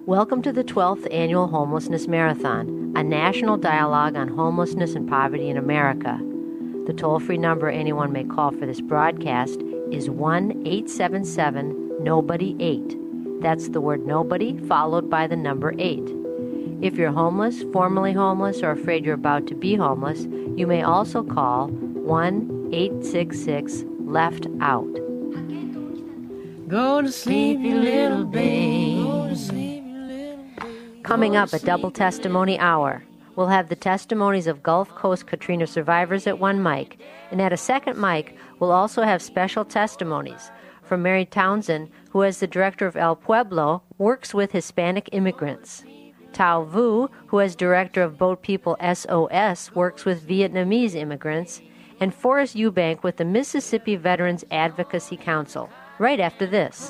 Welcome to the 12th Annual Homelessness Marathon, a national dialogue on homelessness and poverty in America. The toll-free number anyone may call for this broadcast is 1-877-NOBODY-8. That's the word nobody followed by the number 8. If you're homeless, formerly homeless, or afraid you're about to be homeless, you may also call 1-866-LEFT-OUT. Go to sleep, you little babe. Coming up, a double testimony hour. We'll have the testimonies of Gulf Coast Katrina survivors at one mic, and at a second mic, we'll also have special testimonies from Mary Townsend, who as the director of El Pueblo, works with Hispanic immigrants. Tao Vu, who as director of Boat People SOS, works with Vietnamese immigrants, and Forrest Eubank with the Mississippi Veterans Advocacy Council. Right after this.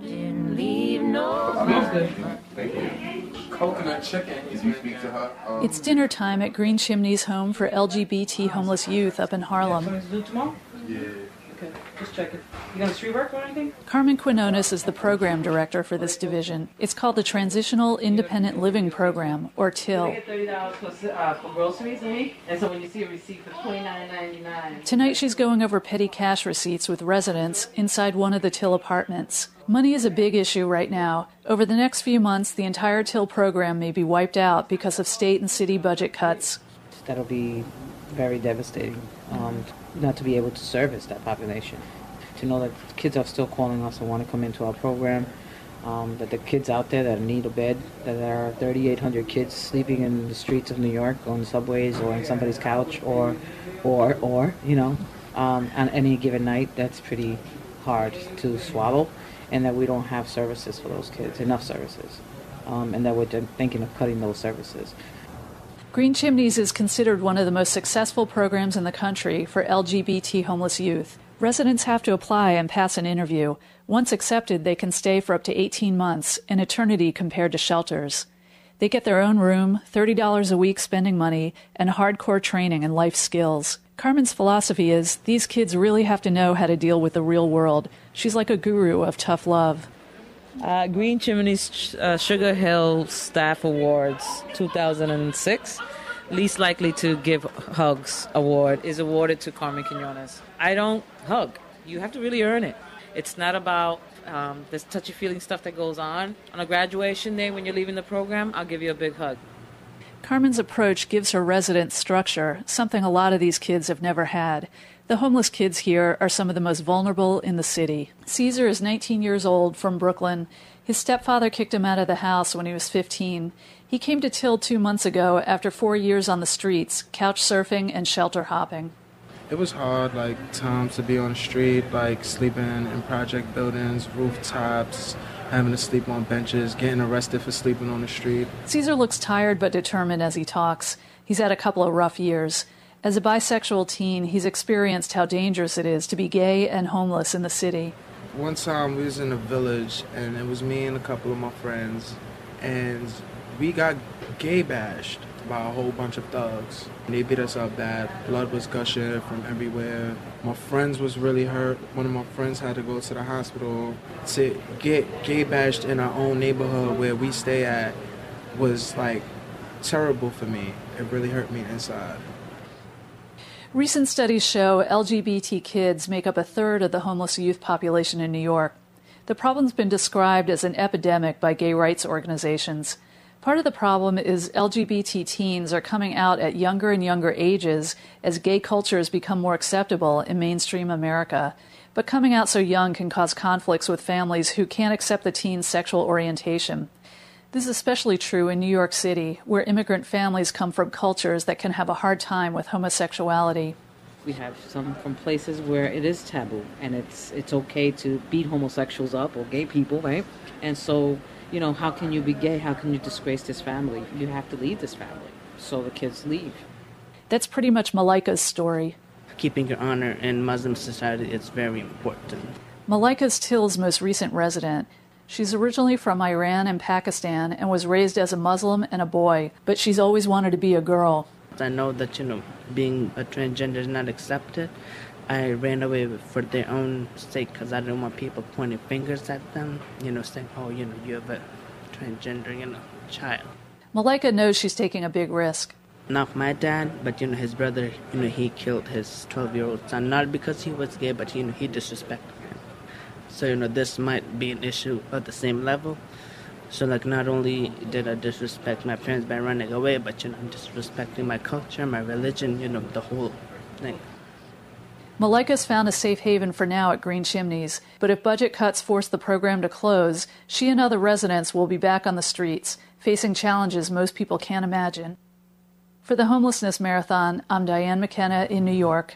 Coconut chicken. It's dinner time at Green Chimney's home for LGBT homeless youth up in Harlem. Yeah. Okay, just check it. You got a street work or anything? Carmen Quinones is the program director for this division. It's called the Transitional Independent Living Program, or TIL. I get $30 plus for groceries a week, and so when you see a receipt for $29.99. Tonight she's going over petty cash receipts with residents inside one of the TIL apartments. Money is a big issue right now. Over the next few months, the entire TIL program may be wiped out because of state and city budget cuts. That'll be very devastating, not to be able to service that population. To know that kids are still calling us and want to come into our program, that the kids out there that need a bed, that there are 3,800 kids sleeping in the streets of New York, on the subways, or on somebody's couch, or on any given night, that's pretty hard to swallow, and that we don't have services for those kids, enough services, and that we're thinking of cutting those services. Green Chimneys is considered one of the most successful programs in the country for LGBT homeless youth. Residents have to apply and pass an interview. Once accepted, they can stay for up to 18 months, an eternity compared to shelters. They get their own room, $30 a week spending money, and hardcore training and life skills. Carmen's philosophy is, these kids really have to know how to deal with the real world. She's like a guru of tough love. Green Chimney's Sugar Hill Staff Awards 2006, Least Likely to Give Hugs Award, is awarded to Carmen Quinones. I don't hug. You have to really earn it. It's not about this touchy-feeling stuff that goes on. On a graduation day when you're leaving the program, I'll give you a big hug. Carmen's approach gives her residents structure, something a lot of these kids have never had. The homeless kids here are some of the most vulnerable in the city. Caesar is 19 years old, from Brooklyn. His stepfather kicked him out of the house when he was 15. He came to TIL 2 months ago after 4 years on the streets, couch surfing and shelter hopping. It was hard, times to be on the street, sleeping in project buildings, rooftops, having to sleep on benches, getting arrested for sleeping on the street. Caesar looks tired but determined as he talks. He's had a couple of rough years. As a bisexual teen, he's experienced how dangerous it is to be gay and homeless in the city. One time we was in a village, and it was me and a couple of my friends, and we got gay bashed by a whole bunch of thugs. They beat us up bad. Blood was gushing from everywhere. My friends was really hurt. One of my friends had to go to the hospital. To get gay bashed in our own neighborhood where we stay at was terrible for me. It really hurt me inside. Recent studies show LGBT kids make up a third of the homeless youth population in New York. The problem's been described as an epidemic by gay rights organizations. Part of the problem is LGBT teens are coming out at younger and younger ages as gay cultures become more acceptable in mainstream America. But coming out so young can cause conflicts with families who can't accept the teen's sexual orientation. This is especially true in New York City, where immigrant families come from cultures that can have a hard time with homosexuality. We have some from places where it is taboo, and it's okay to beat homosexuals up or gay people, right? And so, how can you be gay? How can you disgrace this family? You have to leave this family. So the kids leave. That's pretty much Malaika's story. Keeping your honor in Muslim society is very important. Malaika's TIL's most recent resident. She's originally from Iran and Pakistan and was raised as a Muslim and a boy, but she's always wanted to be a girl. I know that, being a transgender is not accepted. I ran away for their own sake because I didn't want people pointing fingers at them, saying, oh, you have a transgendering a child. Malaika knows she's taking a big risk. Not my dad, but his brother, he killed his 12-year-old son, not because he was gay, but he disrespected him. So, this might be an issue at the same level. So, not only did I disrespect my parents by running away, but, disrespecting my culture, my religion, the whole thing. Malaika's found a safe haven for now at Green Chimneys, but if budget cuts force the program to close, she and other residents will be back on the streets, facing challenges most people can't imagine. For the Homelessness Marathon, I'm Diane McKenna in New York.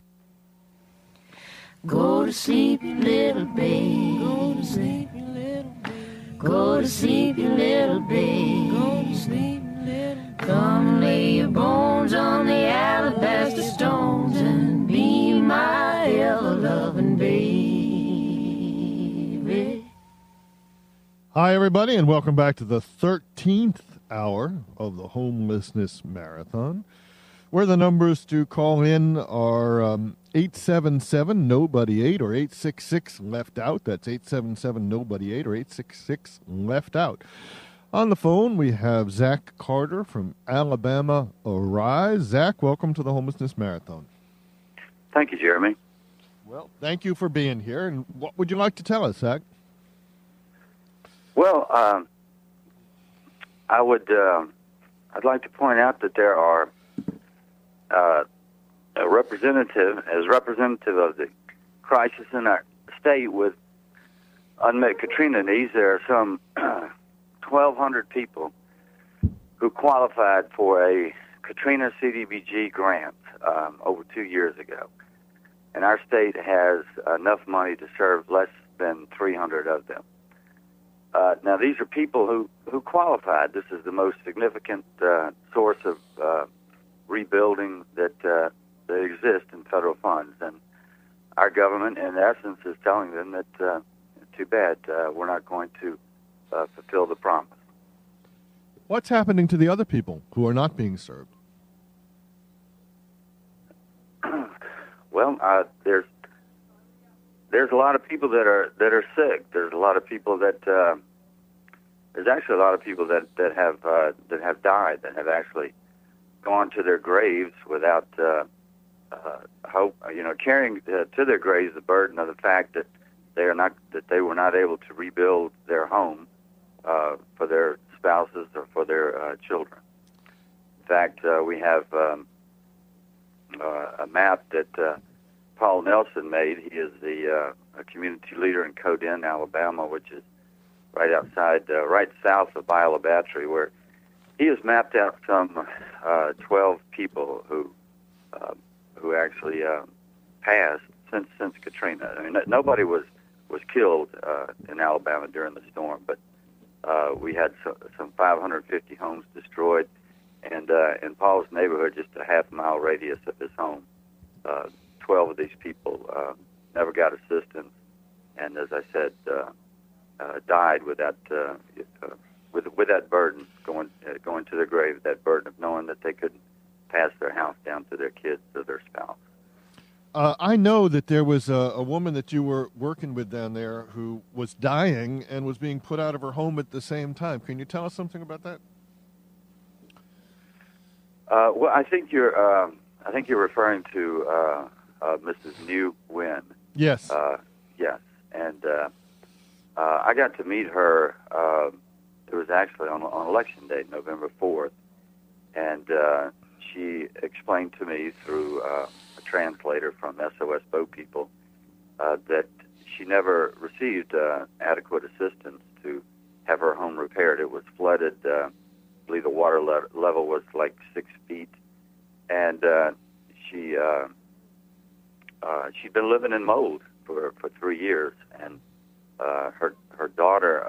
Go to sleep, you little babe. Go to sleep, you little babe. Go to sleep, you little babe. Go to sleep, you little babe. Come lay your bones on the alabaster stones and be my ever-loving baby. Hi, everybody, and welcome back to the 13th hour of the Homelessness Marathon, where the numbers to call in are 877-NOBODY-8 or 866-LEFT-OUT. That's 877-NOBODY-8 or 866-LEFT-OUT. On the phone, we have Zach Carter from Alabama Arise. Zach, welcome to the Homelessness Marathon. Thank you, Jeremy. Well, thank you for being here. And what would you like to tell us, Zach? Well, I'd like to point out that there are representative of the crisis in our state with unmet Katrina needs. There are some 1,200 people who qualified for a Katrina CDBG grant over 2 years ago. And our state has enough money to serve less than 300 of them. Now, these are people who qualified. This is the most significant source of rebuilding that exists in federal funds. And our government, in essence, is telling them that, too bad, we're not going to fulfill the promise. What's happening to the other people who are not being served? Well, there's a lot of people that are sick. There's a lot of people that there's actually a lot of people that have died, that have actually gone to their graves without hope. Carrying to their graves the burden of the fact that they were not able to rebuild their home for their spouses or for their children. In fact, we have a map that Paul Nelson made. He is a community leader in Coden, Alabama, which is right south of Biola Battery, where he has mapped out some 12 people who actually passed since Katrina. I mean, nobody was killed in Alabama during the storm, but we had some 550 homes destroyed, and in Paul's neighborhood, just a half-mile radius of his home, 12 of these people never got assistance, and as I said, died with that burden going to their grave, that burden of knowing that they couldn't pass their house down to their kids or their spouse. I know that there was a woman that you were working with down there who was dying and was being put out of her home at the same time. Can you tell us something about that? Well, I think you're referring to Mrs. New Wynn. Yes. Yes, and I got to meet her. It was actually on Election Day, November 4th, and she explained to me through a translator from SOS Boat People that she never received adequate assistance to have her home repaired. It was flooded. I believe the water level was like 6 feet, and she'd been living in mold for 3 years, and her daughter,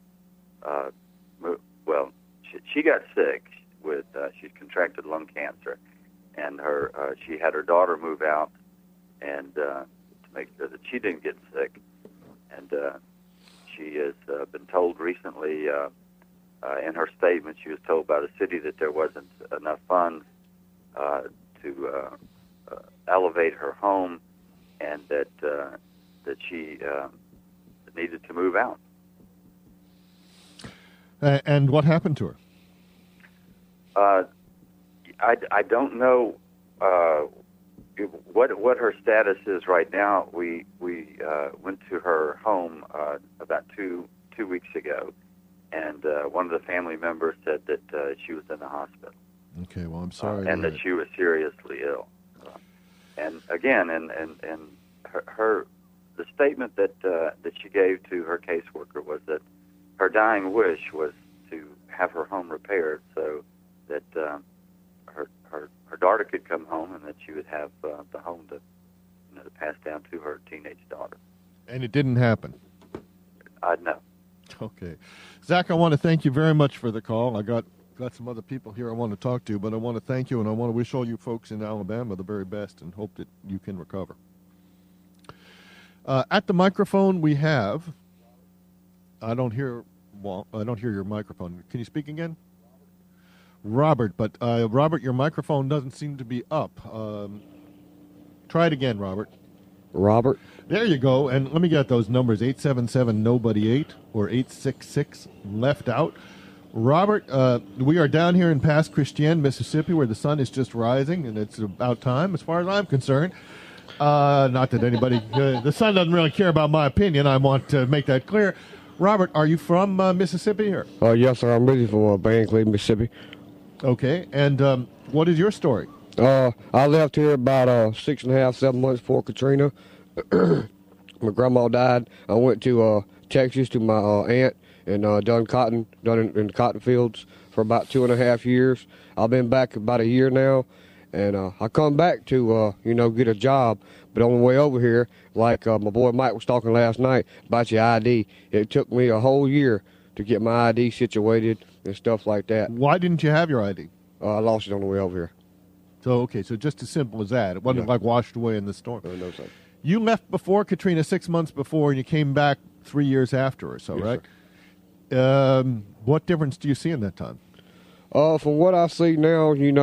she got sick with she contracted lung cancer, and she had her daughter move out and to make sure that she didn't get sick, and she has been told recently in her statement, she was told by the city that there wasn't enough funds to elevate her home, and that she needed to move out. And what happened to her? I don't know what her status is right now. We went to her home about two weeks ago, and one of the family members said that she was in the hospital. Okay, well, I'm sorry. And that she was seriously ill. And again, and her the statement that she gave to her caseworker was that her dying wish was to have her home repaired so that her daughter could come home and that she would have the home to pass down to her teenage daughter. And it didn't happen. I know. Okay, Zach, I want to thank you very much for the call. I got some other people here I want to talk to, but I want to thank you, and I want to wish all you folks in Alabama the very best and hope that you can recover. At the microphone we have, I don't hear your microphone. Can you speak again? Robert, but Robert, your microphone doesn't seem to be up. Try it again, Robert. Robert. There you go. And let me get those numbers, 877-NOBODY-8 or 866-LEFT-OUT. Robert, we are down here in Pass Christian, Mississippi, where the sun is just rising, and it's about time, as far as I'm concerned. Not that anybody, the sun doesn't really care about my opinion. I want to make that clear. Robert, are you from Mississippi? Or? Yes, sir. I'm originally from Banclay, Mississippi. Okay, and what is your story? I left here about 6.5, 7 months before Katrina. My grandma died. I went to Texas to my aunt and done in cotton fields for about 2.5 years. I've been back about a year now, and I come back to get a job. But on the way over here, like my boy Mike was talking last night about your ID, it took me a whole year to get my ID situated and stuff like that. Why didn't you have your ID? I lost it on the way over here. So just as simple as that. It wasn't like washed away in the storm. No, sir. You left before Katrina 6 months before, and you came back 3 years after or so, yes, right? Sir. What difference do you see in that time? From what I see now, you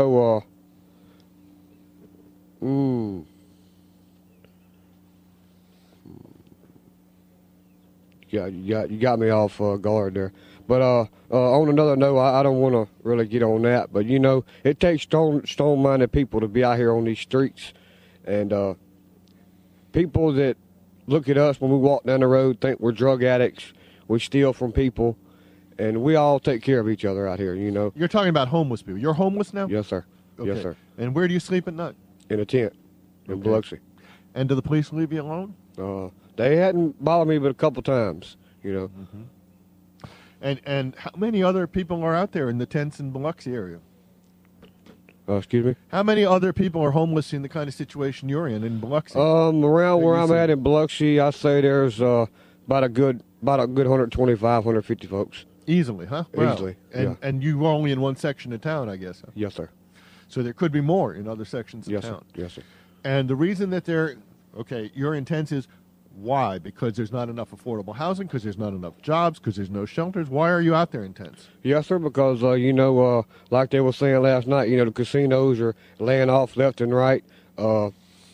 got me off guard there. But on another note, I don't want to really get on that. But, it takes strong-minded people to be out here on these streets. And people that look at us when we walk down the road think we're drug addicts. We steal from people. And we all take care of each other out here, You're talking about homeless people. You're homeless now? Yes, sir. Okay. Yes, sir. And where do you sleep at night? In a tent in Biloxi. And do the police leave you alone? They hadn't bothered me but a couple times, Mm-hmm. And how many other people are out there in the tents in Biloxi area? Excuse me? How many other people are homeless in the kind of situation you're in Biloxi? Around where I'm at in Biloxi, I say there's about a good 125, 150 folks. Easily, huh? Easily, yeah. And you were only in one section of town, I guess. Huh? Yes, sir. So there could be more in other sections of town. Yes, sir. And the reason that you're in tents is why? Because there's not enough affordable housing, because there's not enough jobs, because there's no shelters. Why are you out there in tents? Yes, sir, because, like they were saying last night, the casinos are laying off left and right. And,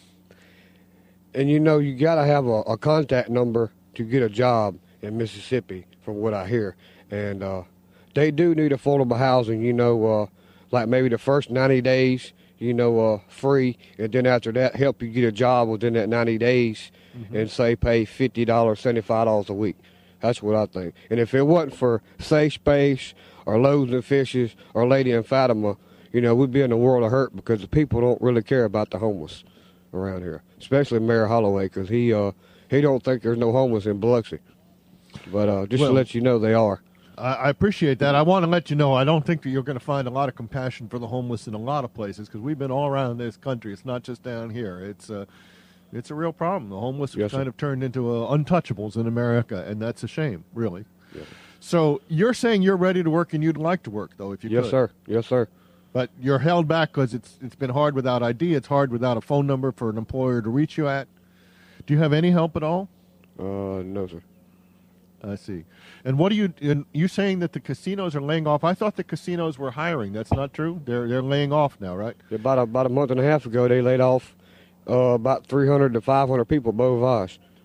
you got to have a contact number to get a job in Mississippi, from what I hear. And they do need affordable housing, like maybe the first 90 days, free, and then after that, help you get a job within that 90 days, and say pay $50, $75 a week. That's what I think. And if it wasn't for Safe Space or Loaves and Fishes or Lady and Fatima, we'd be in a world of hurt because the people don't really care about the homeless around here, especially Mayor Holloway, because he don't think there's no homeless in Biloxi. But to let you know, they are. I appreciate that. I want to let you know I don't think that you're going to find a lot of compassion for the homeless in a lot of places because we've been all around this country. It's not just down here. It's a real problem. The homeless have kind of turned into untouchables in America, and that's a shame, really. Yes. So you're saying you're ready to work and you'd like to work, though, if you could. Yes, sir. Yes, sir. But you're held back because it's been hard without ID. It's hard without a phone number for an employer to reach you at. Do you have any help at all? No, sir. I see. And what are you saying that the casinos are laying off? I thought the casinos were hiring. That's not true? They're laying off now, right? About a month and a half ago, they laid off about 300 to 500 people, both of us.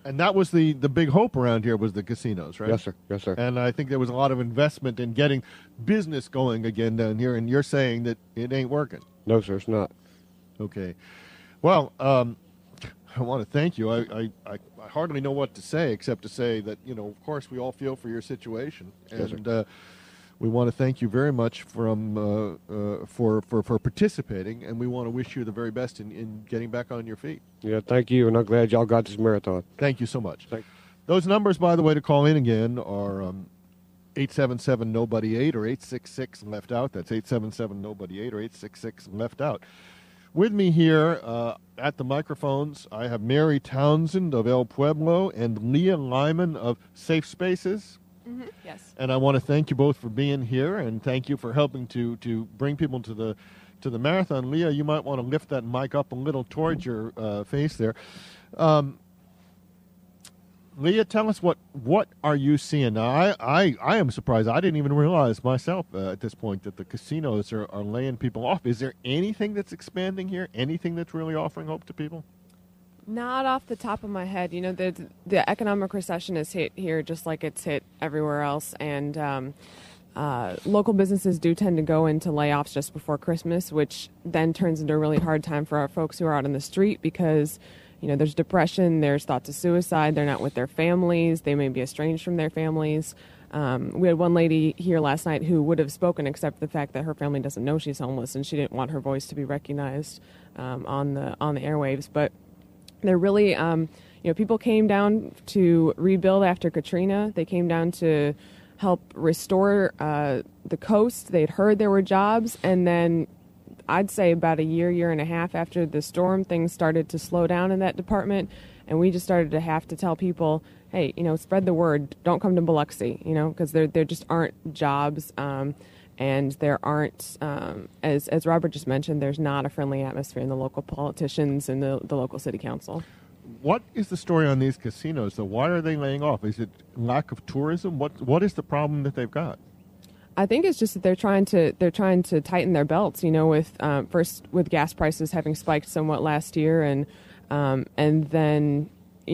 And that was the big hope around here was the casinos, right? Yes, sir. Yes, sir. And I think there was a lot of investment in getting business going again down here, and you're saying that it ain't working. No, sir, it's not. Okay. Well, I want to thank you. I hardly know what to say except to say that, of course, we all feel for your situation. Yes, And we want to thank you very much for participating, and we want to wish you the very best in getting back on your feet. Yeah, thank you, and I'm glad y'all got this marathon. Thank you so much. Thank Those numbers, by the way, to call in again are 877-NOBODY-8 or 866-LEFT-OUT. That's 877-NOBODY-8 or 866-LEFT-OUT. With me here at the microphones, I have Mary Townsend of El Pueblo and Leah Lyman of Safe Spaces. Mm-hmm. Yes. And I want to thank you both for being here, and thank you for helping to bring people to the marathon. Leah, you might want to lift that mic up a little towards your face there. Leah, tell us what are you seeing now? I am surprised. I didn't even realize myself at this point that the casinos are laying people off. Is there anything that's expanding here? Anything that's really offering hope to people? Not off the top of my head. The economic recession has hit here just like it's hit everywhere else, and local businesses do tend to go into layoffs just before Christmas, which then turns into a really hard time for our folks who are out on the street because, there's depression, there's thoughts of suicide, they're not with their families, they may be estranged from their families. We had one lady here last night who would have spoken except for the fact that her family doesn't know she's homeless, and she didn't want her voice to be recognized on the airwaves. But they're really, people came down to rebuild after Katrina. They came down to help restore the coast. They'd heard there were jobs, and then I'd say about a year and a half after the storm, things started to slow down in that department, and we just started to have to tell people, hey, spread the word. Don't come to Biloxi, because there just aren't jobs, and there aren't, as Robert just mentioned, there's not a friendly atmosphere in the local politicians and the local city council. What is the story on these casinos? So why are they laying off? Is it lack of tourism? What is the problem that they've got? I think it's just that they're trying to tighten their belts. With first with gas prices having spiked somewhat last year, and then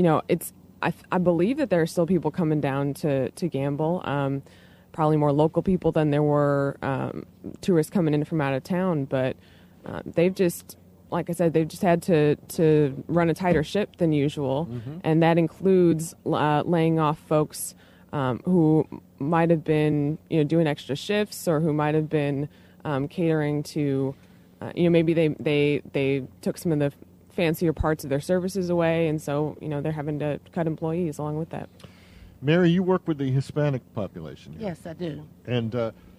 I believe that there are still people coming down to gamble. Probably more local people than there were tourists coming in from out of town. But they've just, like I said, they've just had to run a tighter ship than usual, and that includes laying off folks who might have been doing extra shifts, or who might have been catering to maybe they took some of the fancier parts of their services away, and so they're having to cut employees along with that. Mary, you work with the Hispanic population here. Yes, I do. And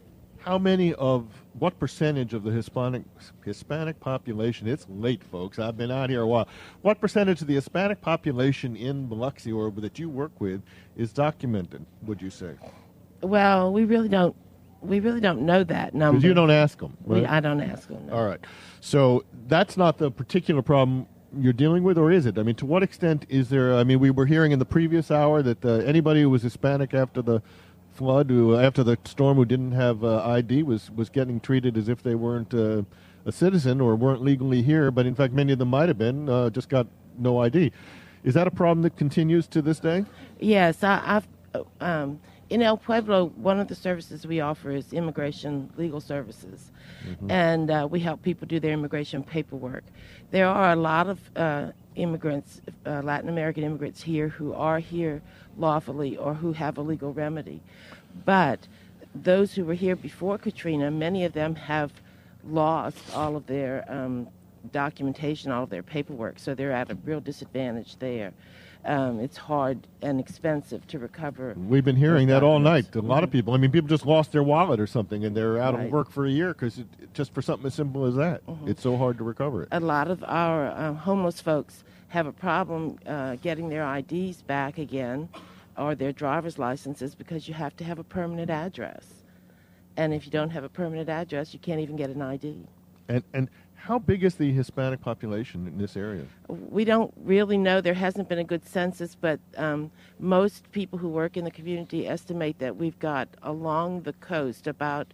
what percentage of the Hispanic population, it's late, folks, I've been out here a while, what percentage of the Hispanic population in Biloxi or that you work with is documented, would you say? Well, we really don't know that number. Because you don't ask them, right? I don't ask them. No. All right. So that's not the particular problem you're dealing with, or is it? I mean, to what extent is there, we were hearing in the previous hour that anybody who was Hispanic after the flood, after the storm, who didn't have ID was getting treated as if they weren't a citizen or weren't legally here, but in fact many of them might have been, just got no ID. Is that a problem that continues to this day? Yes. I've in El Pueblo, one of the services we offer is immigration legal services, and we help people do their immigration paperwork. There are a lot of immigrants, Latin American immigrants here who are here lawfully or who have a legal remedy. But those who were here before Katrina, many of them have lost all of their documentation, all of their paperwork, so they're at a real disadvantage there. It's hard and expensive to recover. We've been hearing that all night. A lot of people. People just lost their wallet or something, and they're out of work for a year because just for something as simple as that. It's so hard to recover it. A lot of our homeless folks have a problem getting their IDs back again or their driver's licenses because you have to have a permanent address. And if you don't have a permanent address, you can't even get an ID. And how big is the Hispanic population in this area? We don't really know. There hasn't been a good census, but most people who work in the community estimate that we've got along the coast about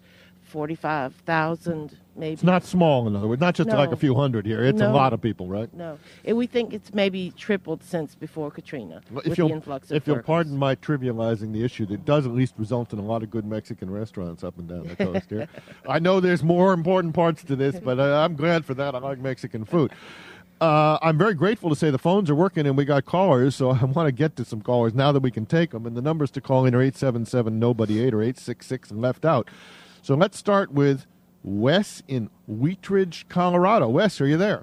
45,000 maybe. It's not small, in other words, not just No. like a few hundred here. It's a No. lot of people, right? No, and we think it's maybe tripled since before Katrina with If the you'll, influx of if you'll workers. pardon my trivializing the issue, that does at least result in a lot of good Mexican restaurants up and down the coast here. I know there's more important parts to this, but I'm glad for that. I like Mexican food. I'm very grateful to say the phones are working and we got callers, so I want to get to some callers now that we can take them. And the numbers to call in are 877-NOBODY-8 or 866-LEFT-OUT. So let's start with Wes in Wheatridge, Colorado. Wes, are you there?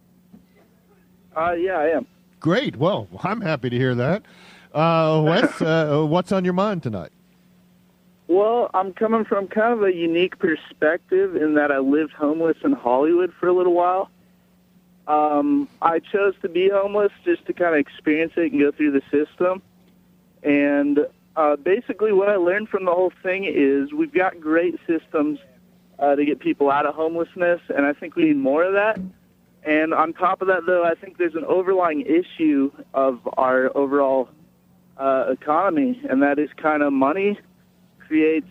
Yeah, I am. Great. Well, I'm happy to hear that. Wes, what's on your mind tonight? Well, I'm coming from kind of a unique perspective in that I lived homeless in Hollywood for a little while. I chose to be homeless just to kind of experience it and go through the system. And basically what I learned from the whole thing is we've got great systems to get people out of homelessness, and I think we need more of that. And on top of that, though, I think there's an overlying issue of our overall economy, and that is kind of money creates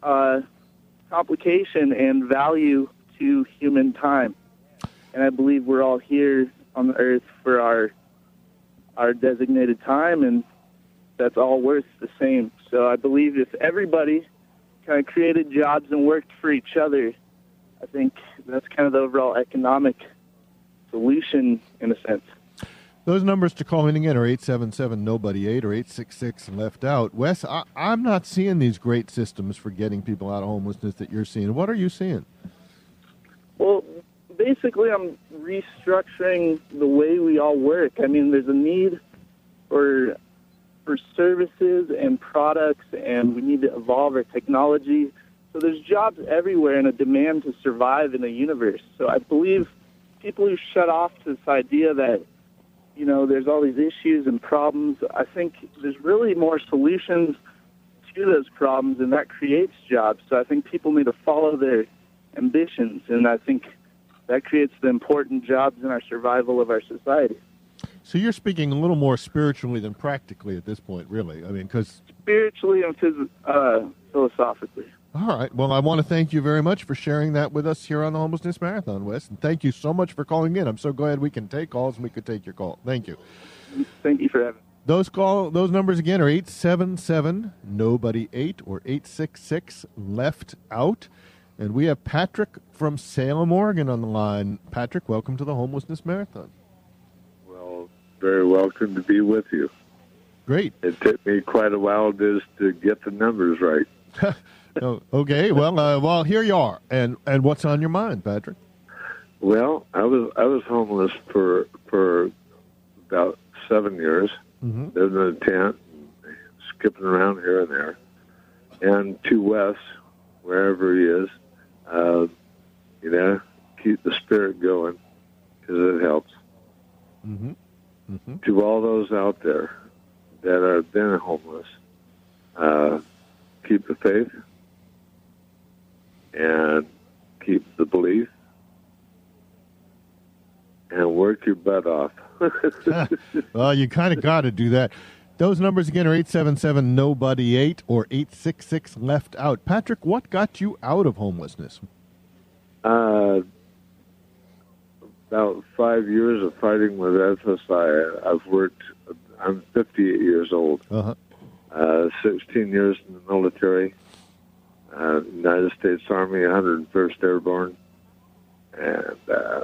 complication and value to human time. And I believe we're all here on the earth for our designated time, and that's all worth the same. So I believe if everybody kind of created jobs and worked for each other, I think that's kind of the overall economic solution in a sense. Those numbers to call in again are 877-NOBODY-8 or 866-LEFT-OUT. Wes, I'm not seeing these great systems for getting people out of homelessness that you're seeing. What are you seeing? Well, basically, I'm restructuring the way we all work. I mean, there's a need for services and products, and we need to evolve our technology. So there's jobs everywhere and a demand to survive in a universe. So I believe people who shut off to this idea that, you know, there's all these issues and problems, I think there's really more solutions to those problems, and that creates jobs. So I think people need to follow their ambitions, and I think that creates the important jobs in our survival of our society. So you're speaking a little more spiritually than practically at this point, really. I mean, because Spiritually and philosophically. All right. Well, I want to thank you very much for sharing that with us here on the Homelessness Marathon, Wes. And thank you so much for calling in. I'm so glad we can take calls and we could take your call. Thank you. Thank you for having me. Those numbers again are 877-NOBODY-8 or 866-LEFT-OUT. And we have Patrick from Salem, Oregon on the line. Patrick, welcome to the Homelessness Marathon. Well, very welcome to be with you. Great. It took me quite a while just to get the numbers right. Oh, okay. Well, here you are. And what's on your mind, Patrick? Well, I was homeless for about 7 years, living in a tent, skipping around here and there, and to Wes, wherever he is, keep the spirit going because it helps. To all those out there that have been homeless, keep the faith and keep the belief and work your butt off. Well, you kind of got to do that. Those numbers again are 877-NOBODY-8 or 866-LEFT-OUT. Patrick, what got you out of homelessness? About 5 years of fighting with SSI. I'm 58 years old. 16 years in the military, United States Army, 101st Airborne. And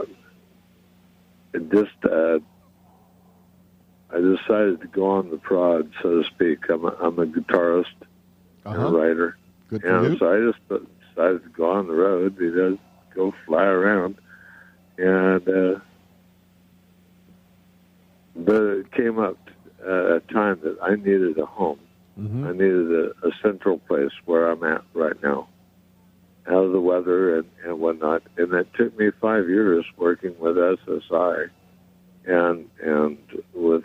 I decided to go on the prod, so to speak. I'm a guitarist and a writer. Good for you. So I just decided to go on the road, go fly around. And but it came up a time that I needed a home. I needed a central place where I'm at right now, out of the weather and whatnot. And that took me 5 years working with SSI and with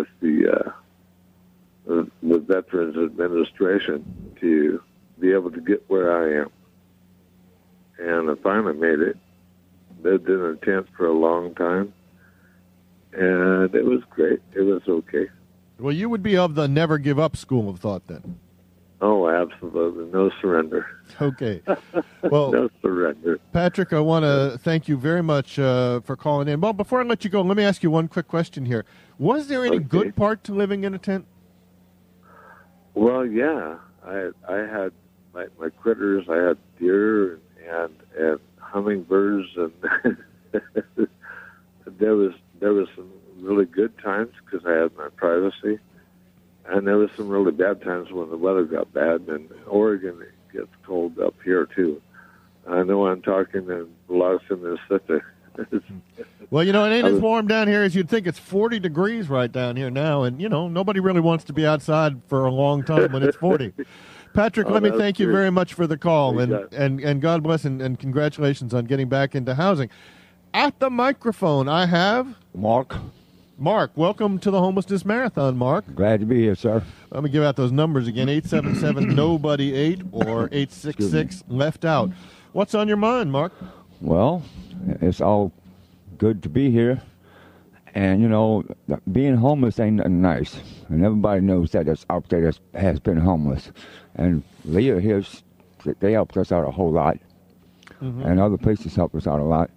the Veterans Administration to be able to get where I am. And I finally made it. Lived in a tent for a long time, and it was great. It was okay. Well, you would be of the never give up school of thought then. Oh, absolutely. No surrender. Okay. Well, no surrender. Patrick, I want to thank you very much for calling in. Well, before I let you go, let me ask you one quick question here. Was there any good part to living in a tent? Well, yeah. I had my critters. I had deer and hummingbirds, and there was some really good times because I had my privacy. And there was some really bad times when the weather got bad, and Oregon gets cold up here, too. I know I'm talking in Biloxi, Mississippi. Well, it ain't as warm down here as you'd think. It's 40 degrees right down here now, and, nobody really wants to be outside for a long time when it's 40. Patrick, let me thank you very much for the call, and God bless, and congratulations on getting back into housing. At the microphone, I have... Mark, welcome to the Homelessness Marathon, Mark. Glad to be here, sir. Let me give out those numbers again, 877-NOBODY-8 or 866-LEFT-OUT. What's on your mind, Mark? Well, it's all good to be here. And, being homeless ain't nothing nice. And everybody knows that that's out there that has been homeless. And Leah here, they helped us out a whole lot. Mm-hmm. And other places helped us out a lot.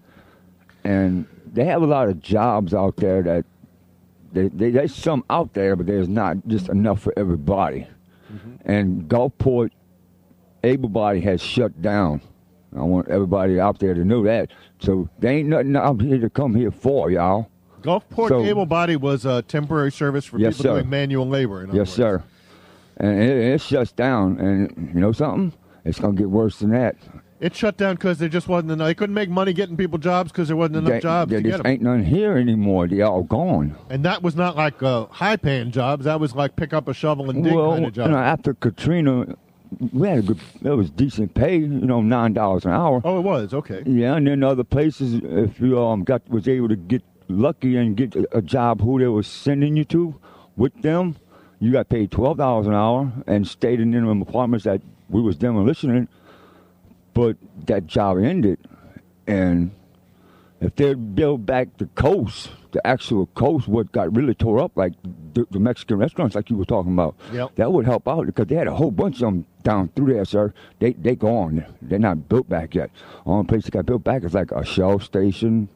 And they have a lot of jobs out there that there's some out there, but there's not just enough for everybody. Mm-hmm. And Gulfport, able-body has shut down. I want everybody out there to know that. So there ain't nothing out here to come here for, y'all. Gulfport able-body was a temporary service for people doing manual labor. Yes, sir. And it shuts down. And you know something? It's going to get worse than that. It shut down because there just wasn't enough. They couldn't make money getting people jobs because there wasn't enough jobs to get them. There ain't none here anymore. They all gone. And that was not like high-paying jobs. That was like pick up a shovel and dig kind of jobs. After Katrina, we had it was decent pay, $9 an hour. Oh, it was? Okay. Yeah, and then other places, if you was able to get lucky and get a job who they were sending you to with them, you got paid $12 an hour and stayed in them apartments that we was demolitioning. But that job ended, and if they build back the coast, the actual coast, what got really tore up, like the Mexican restaurants like you were talking about, that would help out because they had a whole bunch of them down through there, sir. They gone. They're not built back yet. Only place that got built back is like a Shell station,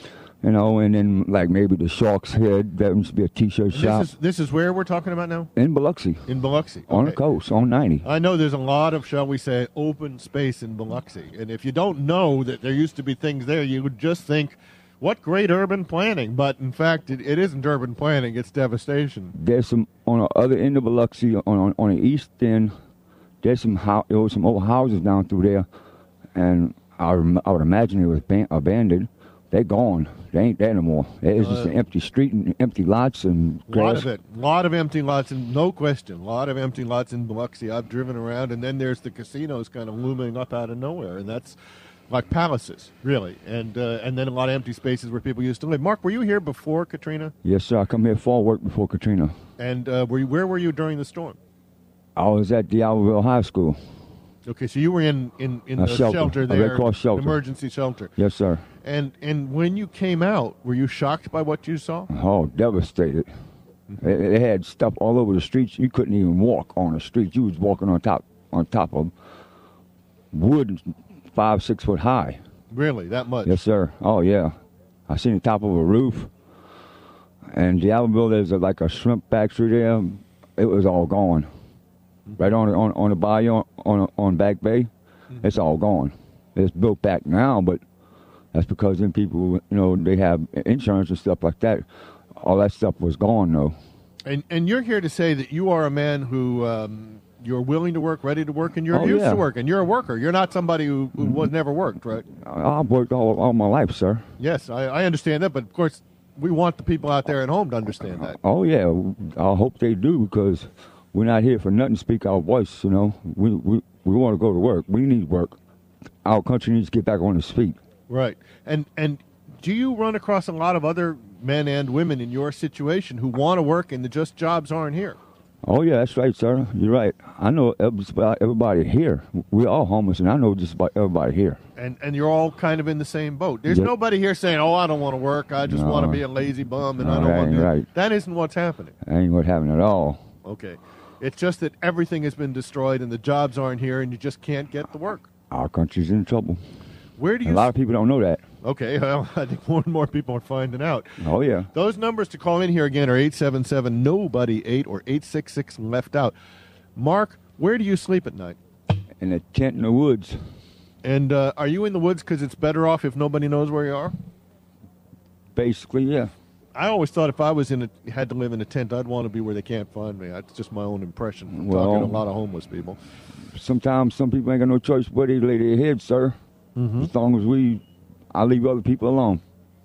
and then like maybe the Shark's Head. That used to be a T-shirt shop. This is where we're talking about now? In Biloxi. In Biloxi. Okay. On the coast, on 90. I know there's a lot of, shall we say, open space in Biloxi. And if you don't know that there used to be things there, you would just think, what great urban planning. But in fact, it isn't urban planning, it's devastation. There's some, on the other end of Biloxi, on the east end, there's some old houses down through there. And I would imagine it was abandoned. They're gone. They ain't there no more. It's just an empty street and empty lots and grass. A lot of empty lots, and no question, a lot of empty lots in Biloxi. I've driven around, and then there's the casinos kind of looming up out of nowhere, and that's like palaces, really. And then a lot of empty spaces where people used to live. Mark, were you here before Katrina? Yes, sir. I come here for work before Katrina. And where were you during the storm? I was at Diabloville High School. Okay, so you were in the shelter there, a Red Cross shelter. Emergency shelter. Yes, sir. And when you came out, were you shocked by what you saw? Oh, devastated. Mm-hmm. They had stuff all over the streets. You couldn't even walk on the streets. You was walking on top of wood 5-6 foot high. Really, that much? Yes, sir. Oh, yeah. I seen the top of a roof. And Diabloville, there's like a shrimp factory there. It was all gone. Right on the bayou on Back Bay, it's all gone. It's built back now, but that's because then people, they have insurance and stuff like that. All that stuff was gone, though. And you're here to say that you are a man who you're willing to work, ready to work, and you're used to work, and you're a worker. You're not somebody who was never worked, right? I've worked all my life, sir. Yes, I understand that, but of course, we want the people out there at home to understand that. Oh, yeah. I hope they do, because we're not here for nothing to speak our voice, We want to go to work. We need work. Our country needs to get back on its feet. Right. And do you run across a lot of other men and women in your situation who want to work and just jobs aren't here? Oh, yeah, that's right, sir. You're right. I know everybody here. We're all homeless, and I know just about everybody here. And you're all kind of in the same boat. There's nobody here saying, I don't want to work. I just want to be a lazy bum, and I don't want to do it. That isn't what's happening. That ain't what's happening at all. Okay. It's just that everything has been destroyed and the jobs aren't here and you just can't get the work. Our country's in trouble. Where do you... A lot of people don't know that. Okay, well, I think more and more people are finding out. Oh, yeah. Those numbers to call in here again are 877-NOBODY-8 or 866-LEFT-OUT. Mark, where do you sleep at night? In a tent in the woods. And are you in the woods because it's better off if nobody knows where you are? Basically, yeah. I always thought if I was had to live in a tent, I'd want to be where they can't find me. That's just my own impression from talking to a lot of homeless people. Sometimes some people ain't got no choice but they lay their head, sir. Mm-hmm. As long as I leave other people alone.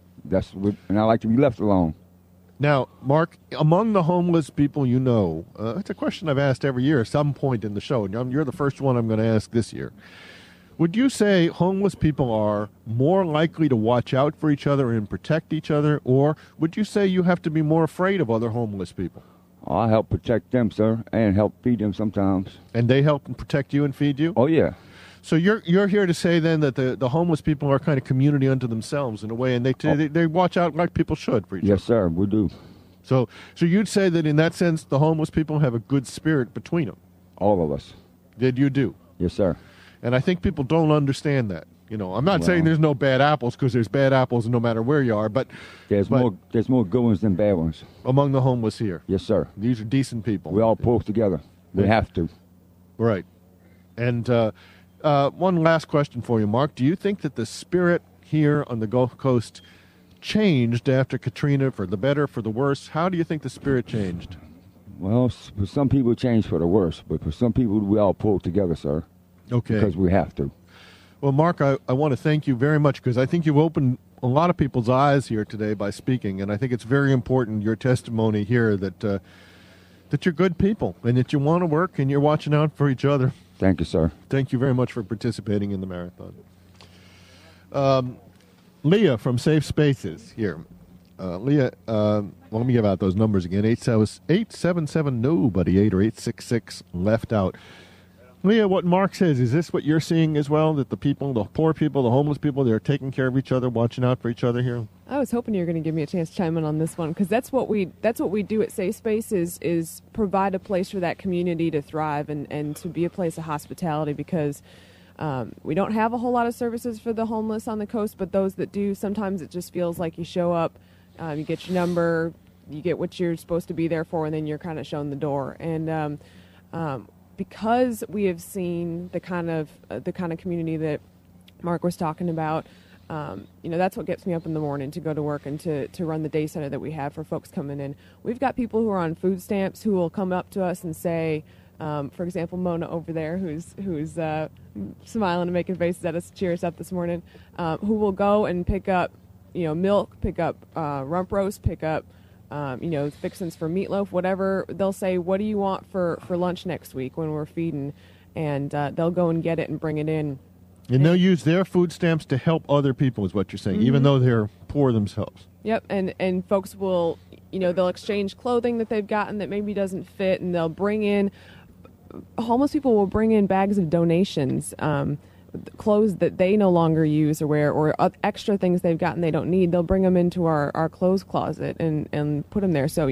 And I like to be left alone. Now, Mark, among the homeless people you know, it's a question I've asked every year at some point in the show, and you're the first one I'm going to ask this year. Would you say homeless people are more likely to watch out for each other and protect each other, or would you say you have to be more afraid of other homeless people? I help protect them, sir, and help feed them sometimes. And they help and protect you and feed you? Oh, yeah. So you're here to say then that the homeless people are kind of community unto themselves in a way, and they watch out like people should for each other. Yes, sir, we do. So you'd say that in that sense, the homeless people have a good spirit between them? All of us. That you do? Yes, sir. And I think people don't understand that. You know, I'm not saying there's no bad apples, because there's bad apples no matter where you are, but there's more good ones than bad ones among the homeless here. Yes, sir. These are decent people. We all pull together. We have to. Right. And one last question for you, Mark. Do you think that the spirit here on the Gulf Coast changed after Katrina, for the better, for the worse? How do you think the spirit changed? Well, for some people it changed for the worse, but for some people we all pull together, sir. Okay. Because we have to. Well, Mark, I want to thank you very much, because I think you've opened a lot of people's eyes here today by speaking, and I think it's very important, your testimony here, that you're good people and that you want to work and you're watching out for each other. Thank you, sir. Thank you very much for participating in the marathon. Leah from Safe Spaces here. Leah, let me give out those numbers again. 877-NOBODY-8 or 866-LEFT-OUT. Leah, what Mark says, is this what you're seeing as well, that the people, the poor people, the homeless people, they're taking care of each other, watching out for each other here? I was hoping you were going to give me a chance to chime in on this one, because that's what we do at Safe Space is provide a place for that community to thrive and to be a place of hospitality, because we don't have a whole lot of services for the homeless on the coast, but those that do, sometimes it just feels like you show up, you get your number, you get what you're supposed to be there for, and then you're kind of shown the door. And because we have seen the kind of community that Mark was talking about, that's what gets me up in the morning to go to work and to run the day center that we have for folks coming in. We've got people who are on food stamps who will come up to us and say, for example, Mona over there, who's smiling and making faces at us, cheer us up this morning, who will go and pick up, milk, pick up rump roast, pick up fixins for meatloaf, whatever. They'll say, what do you want for lunch next week when we're feeding? And they'll go and get it and bring it in. And they'll use their food stamps to help other people, is what you're saying, even though they're poor themselves. Yep, and folks will, they'll exchange clothing that they've gotten that maybe doesn't fit, and they'll bring in, homeless people will bring in bags of donations, clothes that they no longer use or wear, or extra things they've gotten they don't need. They'll bring them into our clothes closet and put them there. So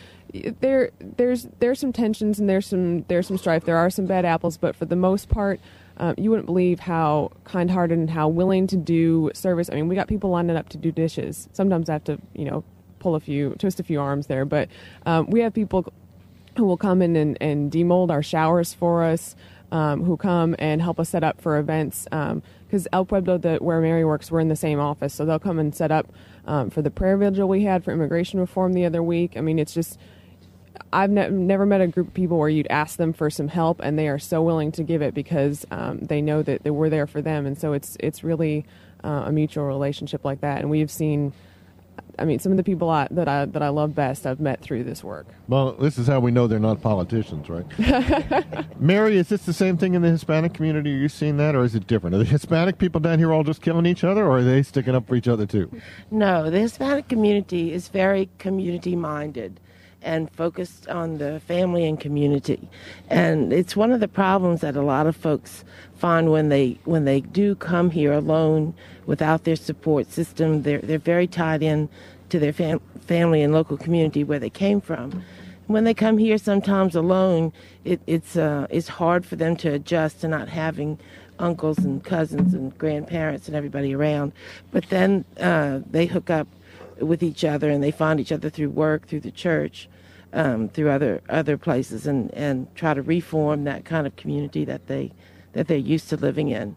there's some tensions and there's some strife. There are some bad apples, but for the most part, you wouldn't believe how kind-hearted and how willing to do service. I mean, we got people lining up to do dishes. Sometimes I have to twist a few arms there, but we have people who will come in and demold our showers for us. Who come and help us set up for events, because El Pueblo, where Mary works, we're in the same office, so they'll come and set up for the prayer vigil we had for immigration reform the other week. I mean, it's just, I've never met a group of people where you'd ask them for some help and they are so willing to give it because they know that we're there for them, and so it's really a mutual relationship like that. And we've seen, some of the people that I love best I've met through this work. Well, this is how we know they're not politicians, right? Mary, is this the same thing in the Hispanic community? Are you seeing that, or is it different? Are the Hispanic people down here all just killing each other, or are they sticking up for each other too? No, the Hispanic community is very community-minded and focused on the family and community. And it's one of the problems that a lot of folks find when they do come here alone without their support system. They're very tied in to their family and local community where they came from. when they come here sometimes alone, it's hard for them to adjust to not having uncles and cousins and grandparents and everybody around. But then they hook up with each other, and they find each other through work, through the church, through other places, and try to reform that kind of community that they're used to living in.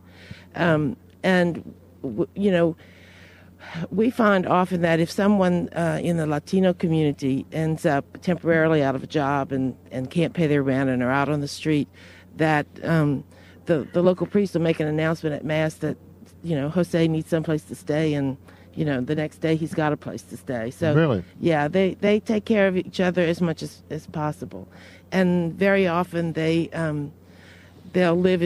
We find often that if someone in the Latino community ends up temporarily out of a job and can't pay their rent and are out on the street, that the local priest will make an announcement at Mass that, Jose needs someplace to stay, and, the next day he's got a place to stay. So, really? Yeah, they take care of each other as much as possible. And very often they'll live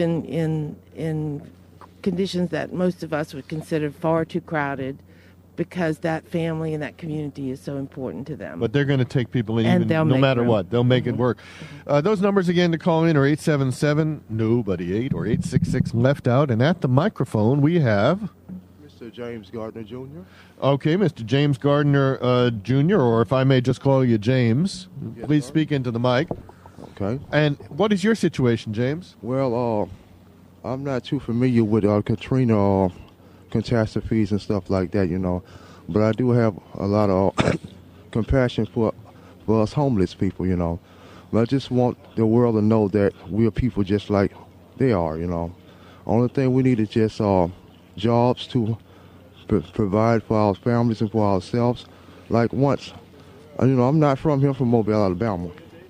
in conditions that most of us would consider far too crowded, because that family and that community is so important to them. But they're going to take people in, And even, they'll no make matter room. what. They'll make it work. Those numbers again to call in are 877-NOBODY-8 or 866-LEFT-OUT. And at the microphone we have... Mr. James Gardner Jr. Okay, Mr. James Gardner Jr., or if I may just call you James. Yes, Please sir. speak into the mic. Okay. And what is your situation, James? Well, I'm not too familiar with Katrina catastrophes and stuff like that, but I do have a lot of compassion for us homeless people, But I just want the world to know that we are people just like they are, Only thing we need is just jobs to provide for our families and for ourselves. Like once, I'm not from here, from Mobile, Alabama.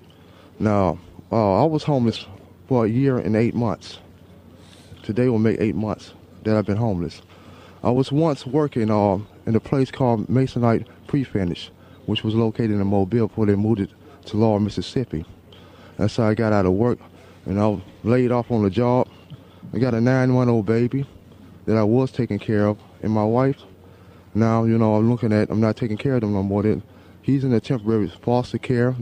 Now, I was homeless for a year and 8 months. Today will make 8 months that I've been homeless. I was once working in a place called Masonite Prefinish, which was located in Mobile before they moved it to Laurel, Mississippi. That's how I got out of work, and I was laid off on the job. I got a 9-month-old baby that I was taking care of, and my wife. Now, I'm not taking care of them no more. He's in a temporary foster care,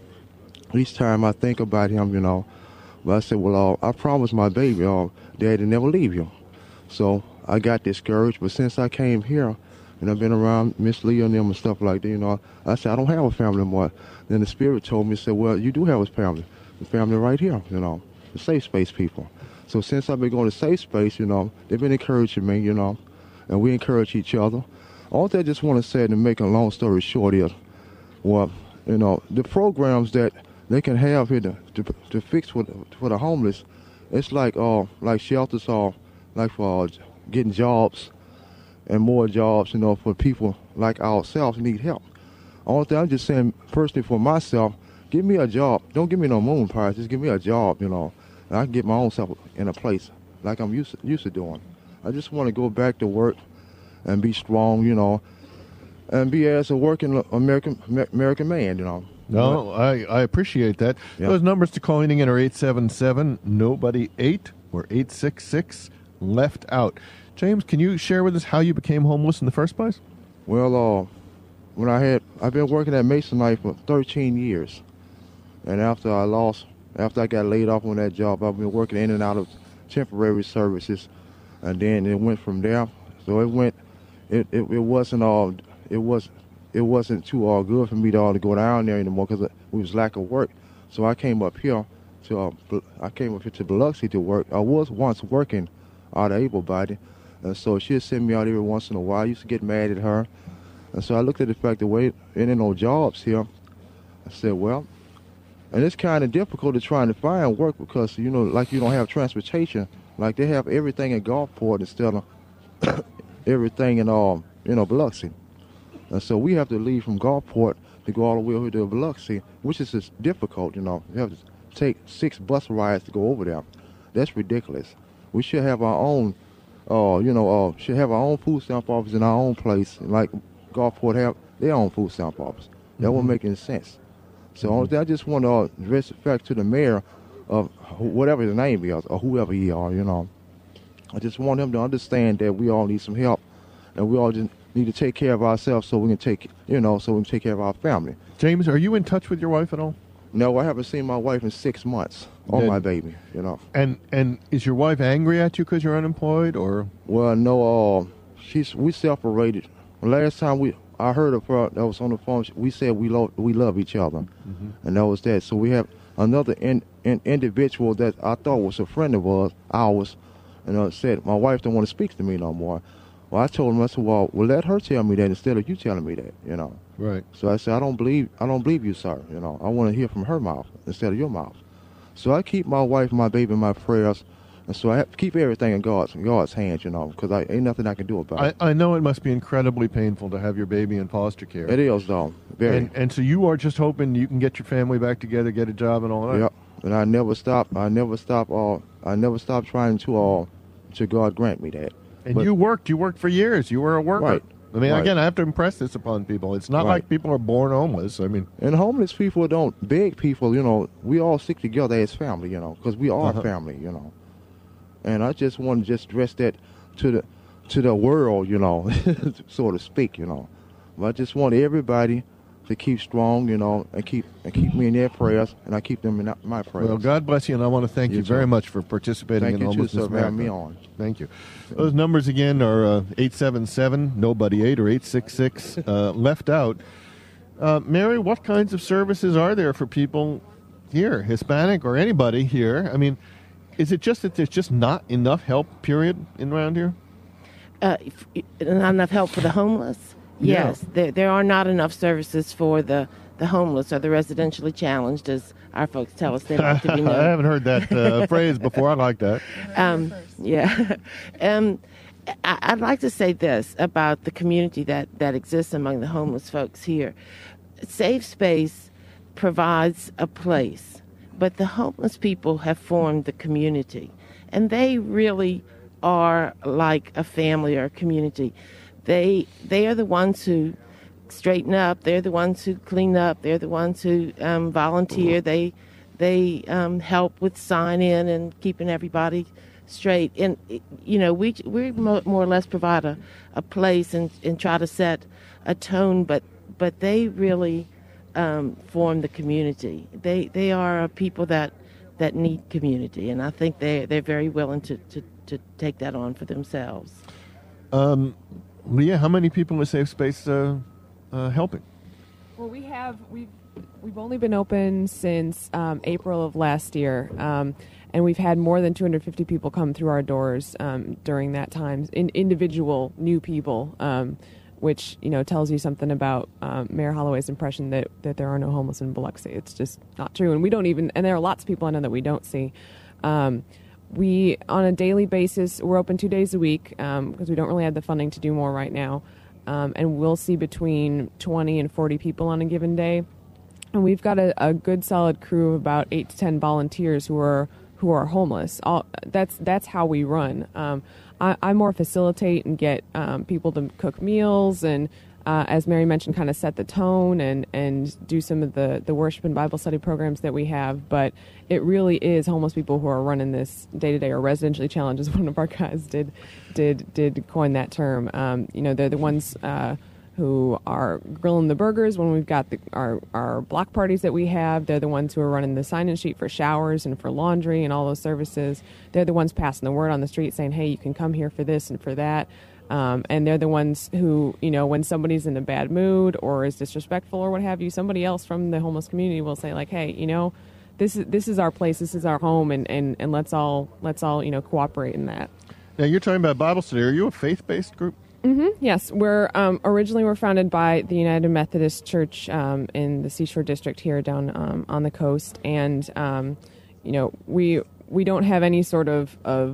Each time I think about him, but I said, well, I promised my baby, Daddy never leave you. So I got discouraged, but since I came here, and I've been around Miss Lee and them and stuff like that, I said, I don't have a family anymore. Then the Spirit told me, said, well, you do have a family. The family right here, the safe space people. So since I've been going to safe space, they've been encouraging me, and we encourage each other. All that I just want to say, to make a long story short, is, well, the programs that they can have here to fix for the homeless, it's like shelters are like for getting jobs and more jobs, for people like ourselves who need help. All thing I'm just saying, personally for myself, give me a job. Don't give me no moon pies. Just give me a job, and I can get my own self in a place like I'm used to doing. I just want to go back to work and be strong, and be as a working American man, No, I appreciate that. Yeah. Those numbers to call in again are 877-NOBODY-8 or 866-LEFT-OUT. James, can you share with us how you became homeless in the first place? Well, I've been working at Masonite for 13 years. And after I got laid off on that job, I've been working in and out of temporary services. And then it went from there. So it wasn't too good for me to go down there anymore because we was lack of work. So I came up here to Biloxi to work. I was once working out of Able-Body, and so she'd send me out every once in a while. I used to get mad at her, and so I looked at the fact that there ain't no jobs here. I said, well, and it's kind of difficult to try to find work because you don't have transportation. Like they have everything in Gulfport instead of everything in Biloxi. And so we have to leave from Gulfport to go all the way over to Biloxi, which is just difficult, You have to take 6 bus rides to go over there. That's ridiculous. We should have our own, should have our own food stamp office in our own place, like Gulfport have their own food stamp office. That won't make any sense. So I just want to address the fact to the mayor of whatever his name is or whoever he are, I just want him to understand that we all need some help, and we all just need to take care of ourselves so we can take care of our family. James, are you in touch with your wife at all? No, I haven't seen my wife in 6 months. My baby, And is your wife angry at you because you're unemployed, or? Well, no. We separated. Last time I heard of her that was on the phone. We said we love each other, and that was that. So we have another individual that I thought was a friend of ours, and said my wife don't want to speak to me no more. Well, I told him, I said, well, let her tell me that instead of you telling me that, Right. So I said, I don't believe you, sir. I want to hear from her mouth instead of your mouth. So I keep my wife, my baby in my prayers, and so I have to keep everything in God's hands, because ain't nothing I can do about it. I know it must be incredibly painful to have your baby in foster care. It is, though. Very. And so you are just hoping you can get your family back together, get a job, and all that. Yep. And I never stop trying to God grant me that. And you worked for years. You were a worker. Right. I mean, Right. again, I have to impress this upon people. It's not Right. like people are born homeless. I mean, and homeless people don't beg people. We all stick together as family. Because we are family. And I just want to address that to the world. So to speak. But I just want everybody to keep strong. And keep me in their prayers, and I keep them in my prayers. well, God bless you, and I want to thank you very much for participating in Thank you too, Homelessness sir, for having me Marathon. on. Thank you. Those numbers again are 877-NOBODY-8 or 866 left out. Mary, what kinds of services are there for people here, Hispanic or anybody here? I mean, is it just that there's just not enough help, period, around here? Not enough help for the homeless? Yes. There are not enough services for the homeless or the residentially challenged, as our folks tell us they like to be known. I haven't heard that phrase before. I like that. Yeah. I'd like to say this about the community that exists among the homeless folks here. Safe Space provides a place, but the homeless people have formed the community, and they really are like a family or a community. They are the ones who straighten up. They're the ones who clean up. They're the ones who volunteer. They help with sign-in and keeping everybody straight. And we more or less provide a place and try to set a tone, but they really form the community. They are a people that need community, and I think they're very willing to take that on for themselves. Leah, how many people is Safe Space helping? Well, we've only been open since April of last year, and we've had more than 250 people come through our doors during that time. Individual new people, which tells you something about Mayor Holloway's impression that there are no homeless in Biloxi. It's just not true, and we don't even. And there are lots of people I know that we don't see. We, on a daily basis, we're open 2 days a week because we don't really have the funding to do more right now. And we'll see between 20 and 40 people on a given day. And we've got a good solid crew of about 8 to 10 volunteers who are homeless. That's how we run. I more facilitate and get people to cook meals and, as Mary mentioned, kind of set the tone and do some of the worship and Bible study programs that we have. But it really is homeless people who are running this day-to-day, or residentially challenged, as one of our guys did coin that term. They're the ones who are grilling the burgers when we've got our block parties that we have. They're the ones who are running the sign-in sheet for showers and for laundry and all those services. They're the ones passing the word on the street saying, hey, you can come here for this and for that. And they're the ones who, when somebody's in a bad mood or is disrespectful or what have you, somebody else from the homeless community will say, like, hey, this is our place, this is our home, and let's all cooperate in that. Now, you're talking about Bible study. Are you a faith-based group? Mm-hmm. Yes, we're originally we're founded by the United Methodist Church in the Seashore District here down on the coast, and we don't have any sort of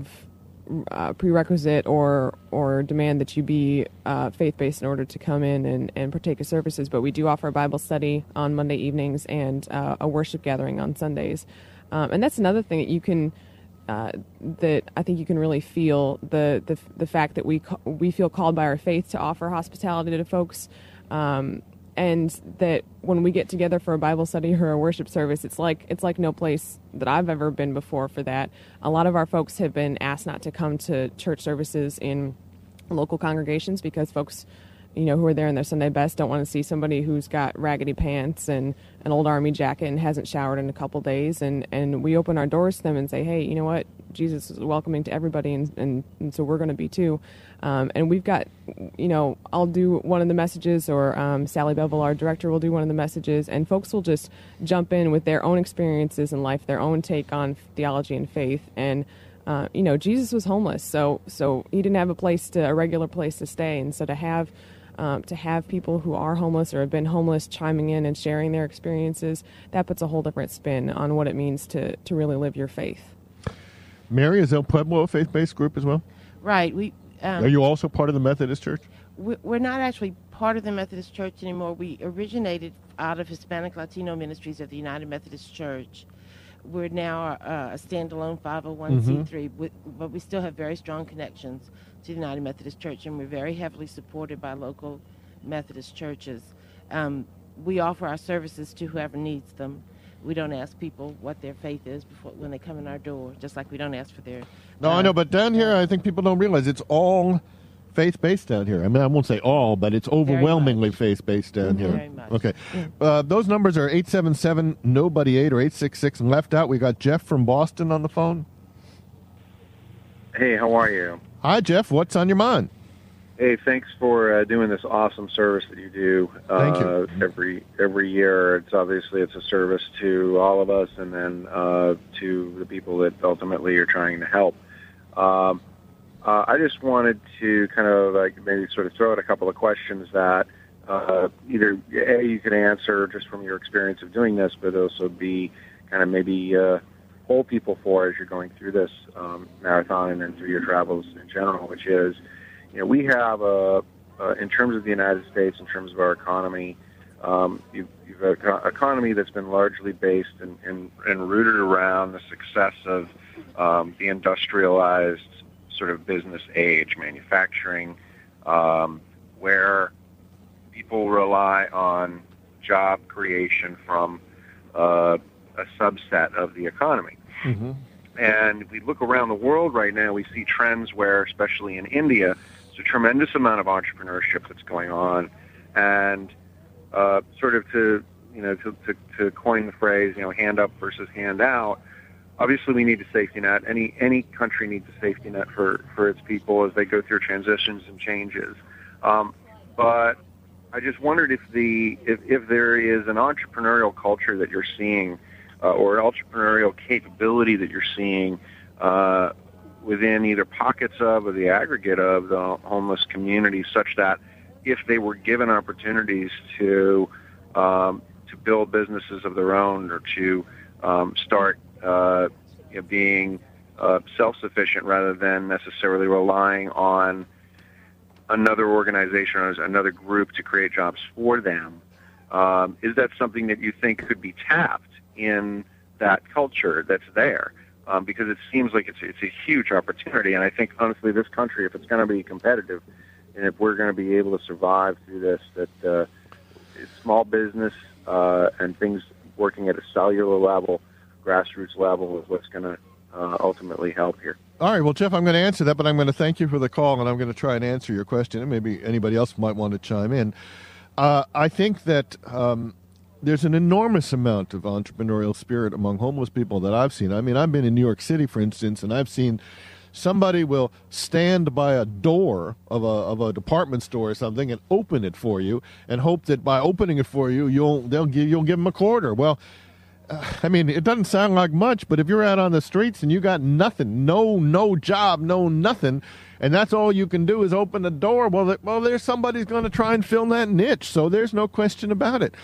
prerequisite or demand that you be faith-based in order to come in and partake of services, but we do offer a Bible study on Monday evenings and a worship gathering on Sundays, and that's another thing that you can. That I think you can really feel the fact that we feel called by our faith to offer hospitality to folks, and that when we get together for a Bible study or a worship service, it's like no place that I've ever been before for that. A lot of our folks have been asked not to come to church services in local congregations because folks who are there in their Sunday best don't want to see somebody who's got raggedy pants and an old army jacket and hasn't showered in a couple days. And we open our doors to them and say, hey, you know what? Jesus is welcoming to everybody, and so we're going to be too. And we've got, I'll do one of the messages, or Sally Bevel, our director, will do one of the messages, and folks will just jump in with their own experiences in life, their own take on theology and faith. And Jesus was homeless, so he didn't have a regular place to stay, and so to have people who are homeless or have been homeless chiming in and sharing their experiences, that puts a whole different spin on what it means to really live your faith. Mary, is El Pueblo a faith-based group as well? Right. Are you also part of the Methodist Church? We're not actually part of the Methodist Church anymore. We originated out of Hispanic Latino Ministries of the United Methodist Church. We're now a standalone 501c3, but we still have very strong connections to the United Methodist Church, and we're very heavily supported by local Methodist churches. We offer our services to whoever needs them. We don't ask people what their faith is when they come in our door, just like we don't ask for their... No, I know, but down here, I think people don't realize it's all faith-based down here. I mean, I won't say all, but it's overwhelmingly faith-based down here. Very much. Okay. Those numbers are 877-NOBODY-8 or 866-LEFT-OUT. We got Jeff from Boston on the phone. Hey, how are you? Hi, Jeff. What's on your mind? Hey, thanks for doing this awesome service that you do. Thank you. Every year. It's a service to all of us, and then to the people that ultimately you're trying to help. I just wanted to kind of maybe sort of throw out a couple of questions that either A, you could answer just from your experience of doing this, but also B, kind of maybe hold people for as you're going through this marathon and through your travels in general, which is, we have in terms of the United States, in terms of our economy, you've an economy that's been largely based and rooted around the success of the industrialized sort of business age, manufacturing, where people rely on job creation from a subset of the economy. Mm-hmm. And if we look around the world right now, we see trends where, especially in India, there's a tremendous amount of entrepreneurship that's going on, and sort of to coin the phrase, hand up versus hand out. Obviously, we need a safety net. Any country needs a safety net for its people as they go through transitions and changes. But I just wondered if there is an entrepreneurial culture that you're seeing, or entrepreneurial capability that you're seeing within either pockets of or the aggregate of the homeless community, such that if they were given opportunities to build businesses of their own, or to start being self-sufficient rather than necessarily relying on another organization or another group to create jobs for them, is that something that you think could be tapped in that culture that's there? Because it seems like it's a huge opportunity, and I think, honestly, this country, if it's going to be competitive, and if we're going to be able to survive through this, that small business and things working at a cellular level, grassroots level, is what's going to ultimately help here. All right, well, Jeff, I'm going to answer that, but I'm going to thank you for the call, and I'm going to try and answer your question, and maybe anybody else might want to chime in. I think that there's an enormous amount of entrepreneurial spirit among homeless people that I've seen. I mean, I've been in New York City, for instance, and I've seen somebody will stand by a door of a department store or something and open it for you, and hope that by opening it for you, you'll give them a quarter. Well, I mean, it doesn't sound like much, but if you're out on the streets and you got nothing, no job, no nothing, and that's all you can do is open the door, well, there's somebody's going to try and fill that niche, so there's no question about it.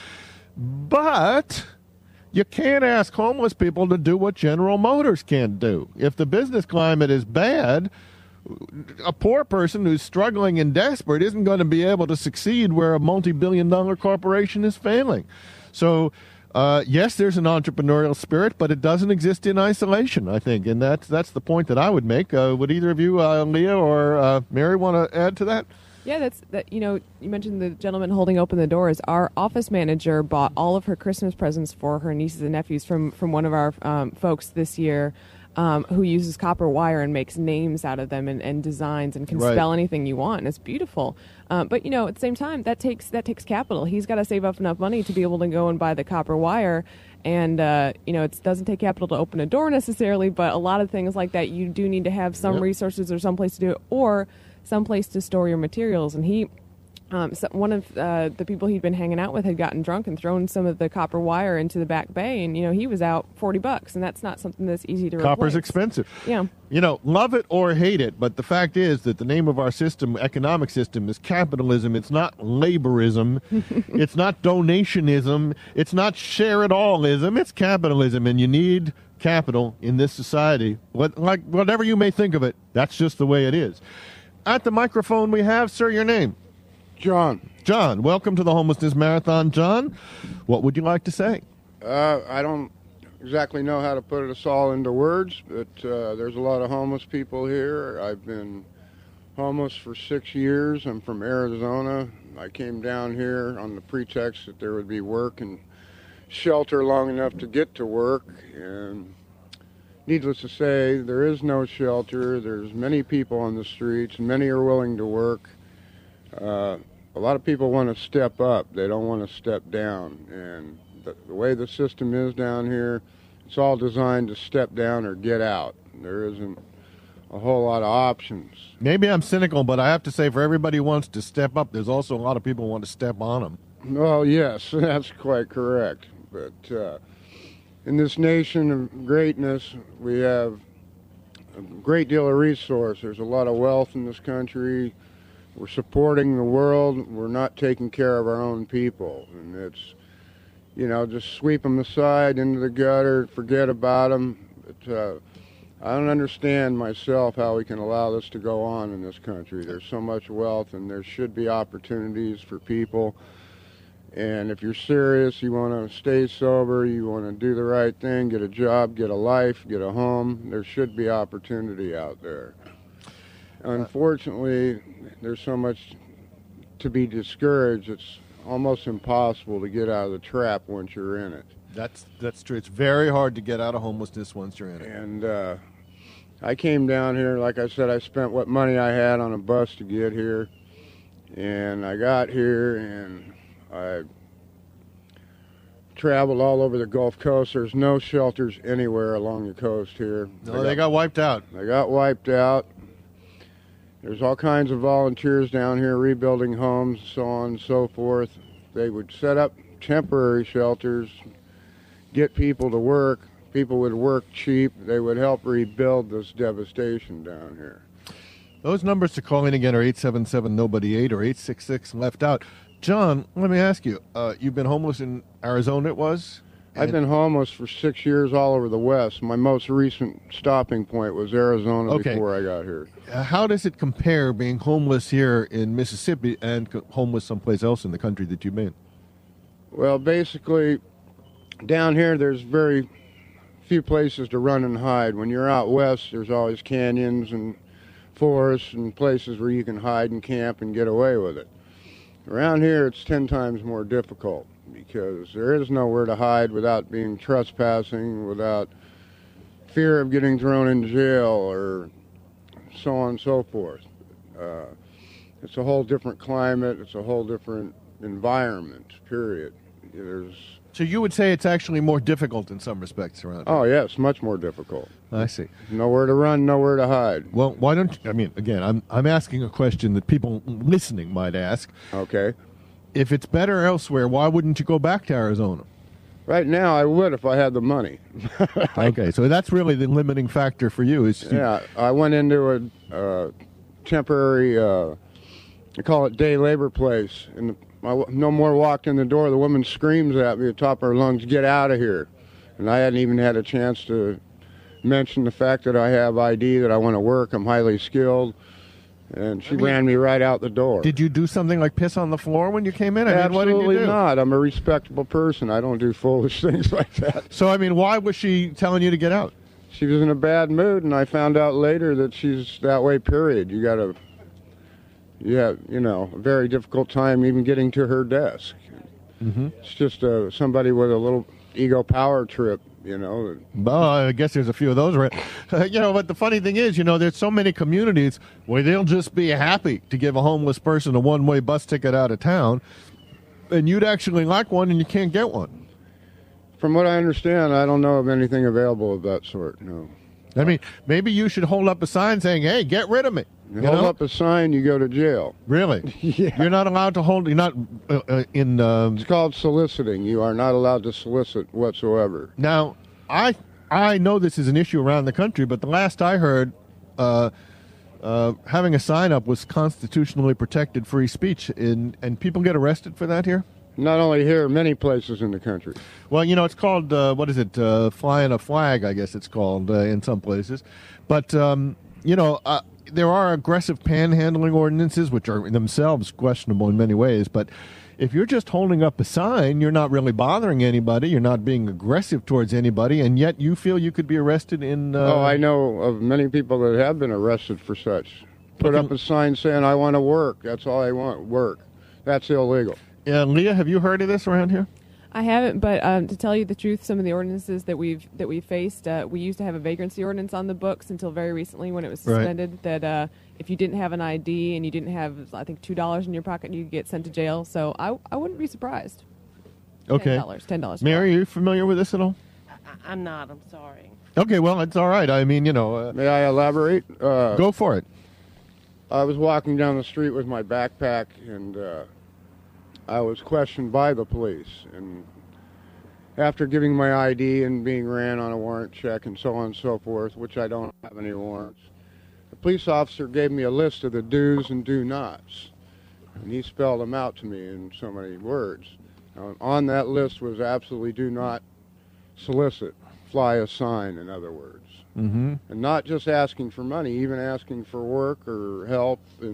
But you can't ask homeless people to do what General Motors can't do. If the business climate is bad, a poor person who's struggling and desperate isn't going to be able to succeed where a multi-billion-dollar corporation is failing. So, yes, there's an entrepreneurial spirit, but it doesn't exist in isolation, I think, and that's the point that I would make. Would either of you, Leah or Mary, want to add to that? Yeah, you mentioned the gentleman holding open the doors. Our office manager bought all of her Christmas presents for her nieces and nephews from one of our folks this year who uses copper wire and makes names out of them and designs and can Right. spell anything you want. And it's beautiful. But, you know, at the same time, that takes capital. He's got to save up enough money to be able to go and buy the copper wire. And, you know, it doesn't take capital to open a door necessarily, but a lot of things like that, you do need to have some Yep. resources or some place to do it, or some place to store your materials. And he... so one of the people he'd been hanging out with had gotten drunk and thrown some of the copper wire into the back bay, and, you know, he was out $40, and that's not something that's easy to Copper's replace. expensive. Yeah. You know, love it or hate it, but the fact is that the name of our system, economic system, is capitalism. It's not laborism. It's not donationism. It's not share-it-allism. It's capitalism, and you need capital in this society. Whatever you may think of it, that's just the way it is. At the microphone we have, sir, your name? John. John, welcome to the Homelessness Marathon. John, what would you like to say? I don't exactly know how to put us all into words, but there's a lot of homeless people here. I've been homeless for 6 years. I'm from Arizona. I came down here on the pretext that there would be work and shelter long enough to get to work. And needless to say, there is no shelter. There's many people on the streets, and many are willing to work. A lot of people want to step up. They don't want to step down. And the way the system is down here, it's all designed to step down or get out. There isn't a whole lot of options. Maybe I'm cynical, but I have to say for everybody who wants to step up, there's also a lot of people who want to step on them. Well, yes, that's quite correct. But in this nation of greatness, we have a great deal of resource. There's a lot of wealth in this country. We're supporting the world. We're not taking care of our own people. And it's, you know, just sweep them aside into the gutter, forget about them. But I don't understand myself how we can allow this to go on in this country. There's so much wealth, and there should be opportunities for people. And if you're serious, you want to stay sober, you want to do the right thing, get a job, get a life, get a home, there should be opportunity out there. Unfortunately, there's so much to be discouraged, it's almost impossible to get out of the trap once you're in it. That's true. It's very hard to get out of homelessness once you're in it. And I came down here, like I said, I spent what money I had on a bus to get here. And I got here, and I traveled all over the Gulf Coast. There's no shelters anywhere along the coast here. No, they got wiped out. They got wiped out. There's all kinds of volunteers down here rebuilding homes, so on and so forth. They would set up temporary shelters, get people to work. People would work cheap. They would help rebuild this devastation down here. Those numbers to call in again are 877-NOBODY-8 or 866-LEFT-OUT. John, let me ask you, you've been homeless in Arizona, it was? I've been homeless for 6 years all over the West. My most recent stopping point was Arizona before I got here. How does it compare being homeless here in Mississippi and homeless someplace else in the country that you've been? Well, basically, down here there's very few places to run and hide. When you're out west, there's always canyons and forests and places where you can hide and camp and get away with it. Around here, it's 10 times more difficult because there is nowhere to hide without being trespassing, without fear of getting thrown in jail, or so on and so forth. It's a whole different climate. It's a whole different environment, period. So you would say it's actually more difficult in some respects around here? Oh, yes, much more difficult. I see. Nowhere to run, nowhere to hide. Well, why don't you, I mean, again, I'm asking a question that people listening might ask. Okay. If it's better elsewhere, why wouldn't you go back to Arizona? Right now, I would if I had the money. Okay, so that's really the limiting factor for you. Yeah, I went into a temporary, I call it day labor place, and I no more walked in the door. The woman screams at me at the top of her lungs, "Get out of here!" And I hadn't even had a chance to mention the fact that I have ID, that I want to work, I'm highly skilled, and she ran me right out the door. Did you do something like piss on the floor when you came in? Absolutely what did you do? not. I'm a respectable person. I don't do foolish things like that. So, I mean, why was she telling you to get out? She was in a bad mood, and I found out later that she's that way, period. You have, a very difficult time even getting to her desk. Mm-hmm. It's just somebody with a little ego power trip, you know. Well, I guess there's a few of those around. But the funny thing is, there's so many communities where they'll just be happy to give a homeless person a one-way bus ticket out of town, and you'd actually like one and you can't get one. From what I understand, I don't know of anything available of that sort, no. I mean, maybe you should hold up a sign saying, hey, get rid of me. You hold up a sign, you go to jail. Really? Yeah. You're not allowed to hold, you're not in... It's called soliciting. You are not allowed to solicit whatsoever. Now, I know this is an issue around the country, but the last I heard, having a sign up was constitutionally protected free speech, and people get arrested for that here? Not only here, many places in the country. Well, it's called, flying a flag, I guess it's called in some places. But, there are aggressive panhandling ordinances, which are themselves questionable in many ways. But if you're just holding up a sign, you're not really bothering anybody. You're not being aggressive towards anybody. And yet you feel you could be arrested in... I know of many people that have been arrested for such. Put up a sign saying, I want to work. That's all I want, work. That's illegal. Leah, have you heard of this around here? I haven't, but to tell you the truth, some of the ordinances that we've faced, we used to have a vagrancy ordinance on the books until very recently when it was suspended. Right. That if you didn't have an ID and you didn't have, I think, $2 in your pocket, you could get sent to jail. So I wouldn't be surprised. Okay. $10. Mary, are you familiar with this at all? I'm not. I'm sorry. Okay, well, it's all right. I mean, May I elaborate? Go for it. I was walking down the street with my backpack, and I was questioned by the police. And after giving my ID and being ran on a warrant check and so on and so forth, which I don't have any warrants, the police officer gave me a list of the do's and do nots. And he spelled them out to me in so many words. On that list was absolutely do not solicit, fly a sign, in other words. Mm-hmm. And not just asking for money, even asking for work or help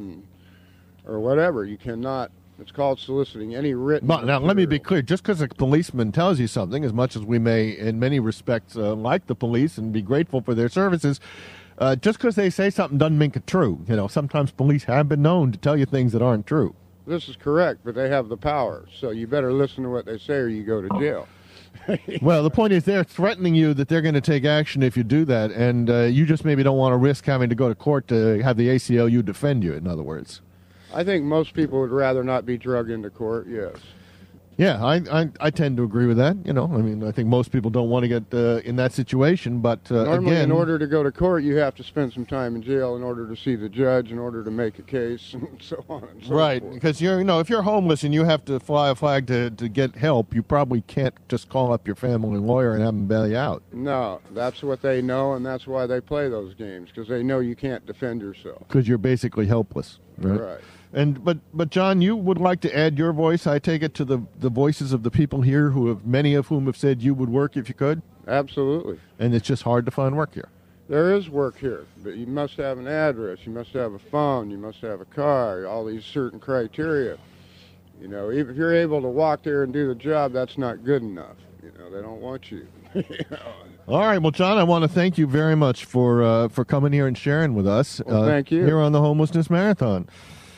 or whatever. You cannot, it's called soliciting any written But now, let me be clear. Just because a policeman tells you something, as much as we may, in many respects, like the police and be grateful for their services, just because they say something doesn't make it true. Sometimes police have been known to tell you things that aren't true. This is correct, but they have the power, so you better listen to what they say or you go to jail. Well, the point is they're threatening you that they're going to take action if you do that, and you just maybe don't want to risk having to go to court to have the ACLU defend you, in other words. I think most people would rather not be dragged into court, yes. Yeah, I tend to agree with that. I think most people don't want to get in that situation, but normally, again, in order to go to court, you have to spend some time in jail in order to see the judge, in order to make a case, and so on and so right, forth. because if you're homeless and you have to fly a flag to get help, you probably can't just call up your family lawyer and have them bail you out. No, that's what they know, and that's why they play those games, because they know you can't defend yourself. Because you're basically helpless, right? Right. And but John, you would like to add your voice, I take it, to the voices of the people here many of whom have said you would work if you could? Absolutely. And it's just hard to find work here. There is work here, but you must have an address, you must have a phone, you must have a car, all these certain criteria. If you're able to walk there and do the job, that's not good enough. They don't want you. All right, well, John, I want to thank you very much for coming here and sharing with us. Well, thank you. Here on the Homelessness Marathon.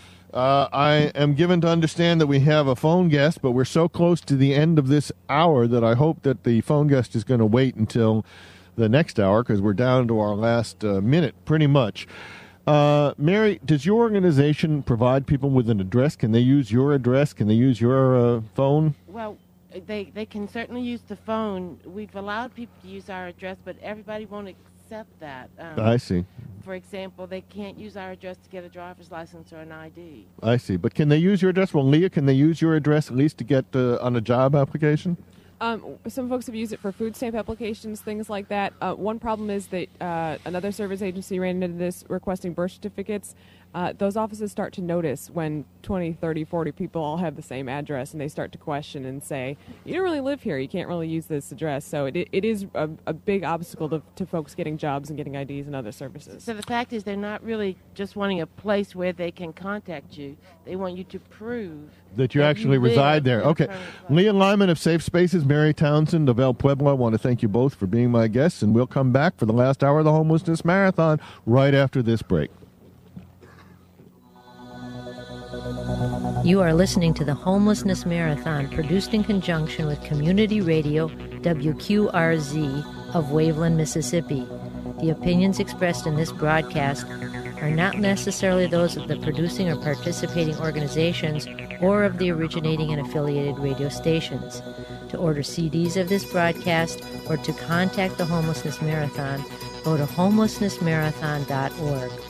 I am given to understand that we have a phone guest, but we're so close to the end of this hour that I hope that the phone guest is going to wait until the next hour, because we're down to our last minute, pretty much. Mary, does your organization provide people with an address? Can they use your address? Can they use your phone? Well, they can certainly use the phone. We've allowed people to use our address, but everybody won't accept that. I see. For example, they can't use our address to get a driver's license or an ID. I see. But can they use your address? Well, Leah, can they use your address at least to get on a job application? Some folks have used it for food stamp applications, things like that. One problem is that another service agency ran into this requesting birth certificates. Those offices start to notice when 20, 30, 40 people all have the same address, and they start to question and say, you don't really live here, you can't really use this address. So it is a big obstacle to folks getting jobs and getting IDs and other services. So the fact is they're not really just wanting a place where they can contact you. They want you to prove that you actually reside there. Okay. Leah Lyman of Safe Spaces, Mary Townsend of El Pueblo, I want to thank you both for being my guests, and we'll come back for the last hour of the Homelessness Marathon right after this break. You are listening to the Homelessness Marathon, produced in conjunction with Community Radio WQRZ of Waveland, Mississippi. The opinions expressed in this broadcast are not necessarily those of the producing or participating organizations or of the originating and affiliated radio stations. To order CDs of this broadcast or to contact the Homelessness Marathon, go to homelessnessmarathon.org.